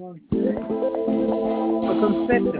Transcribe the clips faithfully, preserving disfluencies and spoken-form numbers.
soixante-sept.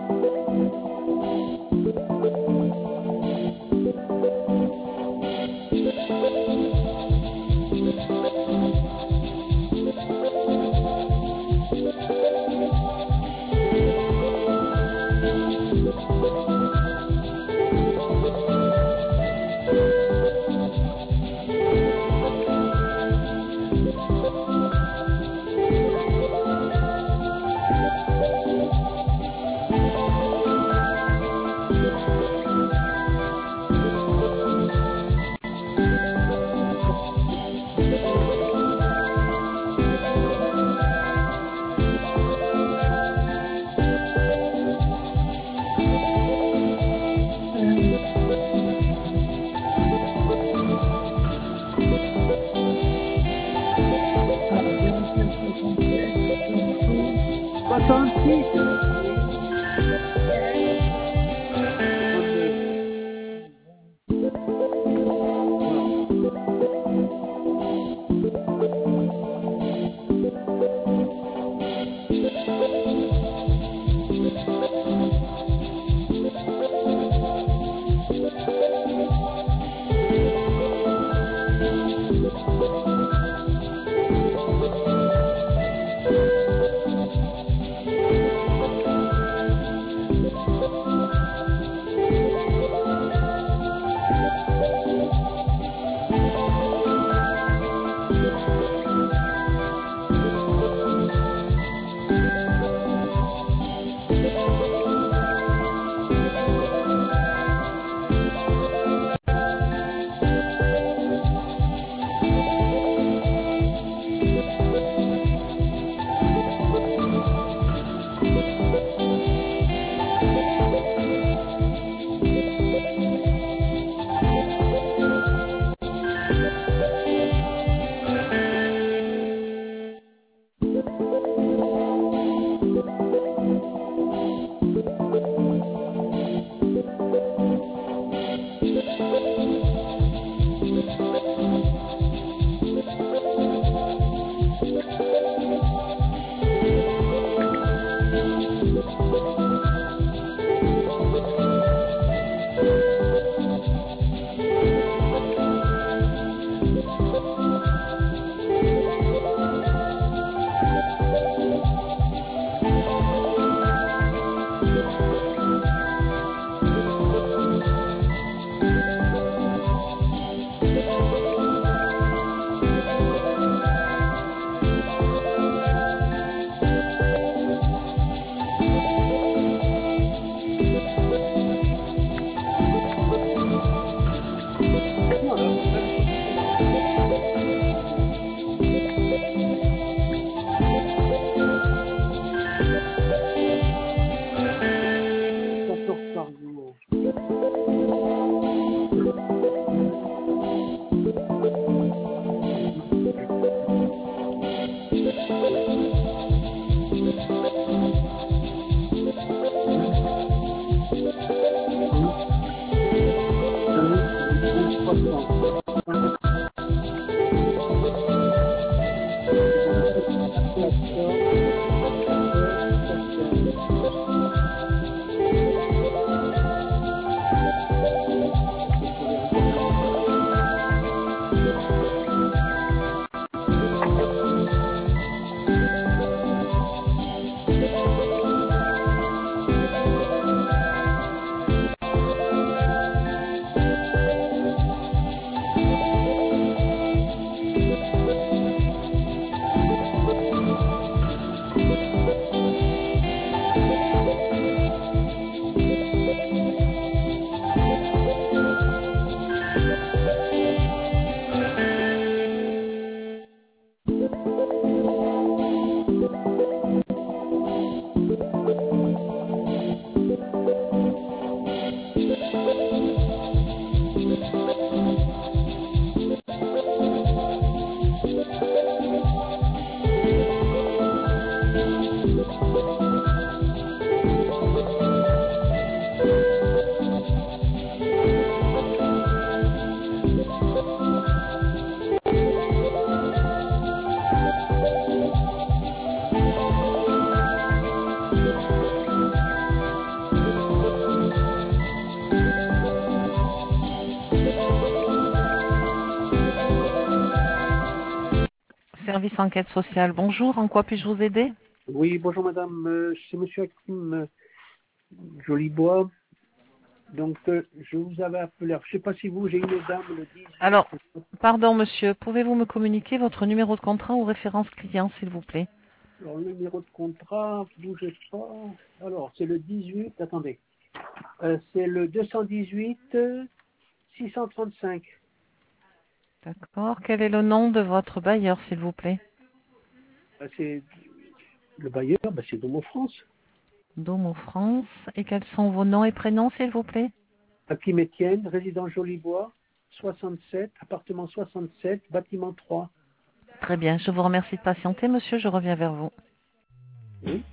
service enquête sociale. Bonjour, en quoi puis-je vous aider? Oui, bonjour madame, euh, c'est monsieur Hakim euh, Jolibois. Donc, euh, je vous avais appelé. Alors, je ne sais pas si vous, j'ai une dame le dix-huit. Alors, pardon monsieur, pouvez-vous me communiquer votre numéro de contrat ou référence client, s'il vous plaît? Alors, le numéro de contrat, bougez pas. Alors, c'est le dix-huit, attendez. Euh, c'est le deux cent dix-huit euh, six cent trente-cinq. D'accord. Quel est le nom de votre bailleur, s'il vous plaît? Euh, c'est le bailleur, bah, c'est Domo France. Domo France. Et quels sont vos noms et prénoms, s'il vous plaît? Hakim Etienne, résident Jolibois, soixante-sept, appartement soixante-sept, bâtiment trois. Très bien, je vous remercie de patienter, monsieur, je reviens vers vous. Oui.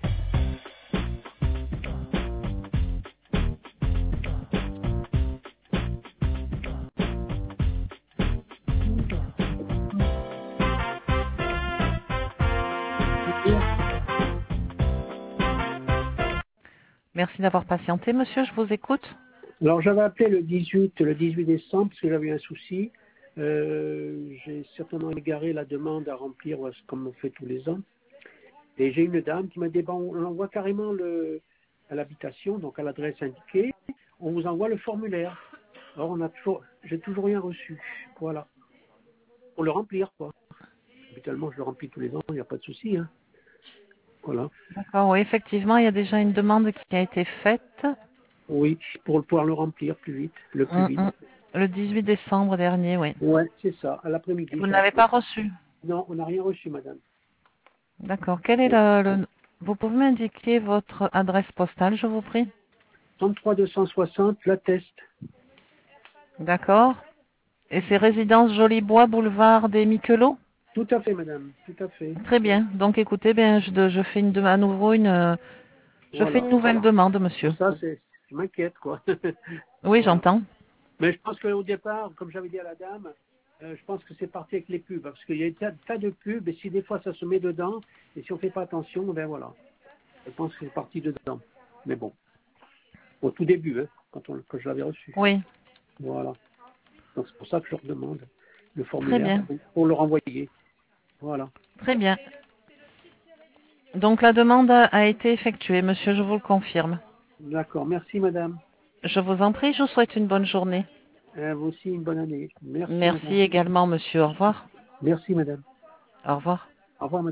Merci d'avoir patienté, monsieur, je vous écoute. Alors j'avais appelé le dix-huit, le dix-huit décembre parce que j'avais eu un souci. Euh, j'ai certainement égaré la demande à remplir comme on fait tous les ans. Et j'ai une dame qui m'a dit, bon, on envoie carrément le, à l'habitation, donc à l'adresse indiquée, on vous envoie le formulaire. Alors on a toujours, j'ai toujours rien reçu. Voilà. Pour le remplir, quoi. Habituellement, je le remplis tous les ans, il n'y a pas de souci. Hein. Voilà. D'accord, oui, effectivement, il y a déjà une demande qui a été faite. Oui, pour pouvoir le remplir plus vite, le plus Hum, vite. hum. Le dix-huit décembre dernier, oui. Ouais, c'est ça, à Et l'après-midi. vous ne j'ai l'avez appelé. pas reçu? Non, on n'a rien reçu, madame. D'accord. Quel est le, le... Vous pouvez m'indiquer votre adresse postale, je vous prie? trente-trois deux cent soixante, la test. D'accord. Et c'est résidence Jolibois, boulevard des Miquelots? Tout à fait, madame, tout à fait. Très bien. Donc écoutez, bien, je, de- je fais une de- à nouveau une, euh, je fais Voilà. une nouvelle demande, Pour monsieur. ça, c'est, je m'inquiète, quoi. Oui, Voilà. j'entends. Mais je pense qu'au départ, comme j'avais dit à la dame, euh, je pense que c'est parti avec les pubs, parce qu'il y a des tas, tas de pubs, et si des fois ça se met dedans, et si on fait pas attention, ben voilà. Je pense que c'est parti dedans. Mais bon, au tout début, hein, quand, on, quand je l'avais reçu. Oui. Voilà. Donc c'est pour ça que je leur demande le Très formulaire bien. pour le renvoyer. Voilà. Très bien. Donc la demande a a été effectuée, monsieur, je vous le confirme. D'accord. Merci, madame. Je vous en prie, je vous souhaite une bonne journée. À vous aussi, une bonne année. Merci, Merci madame. également, monsieur. Au revoir. Merci, madame. Au revoir. Au revoir, madame.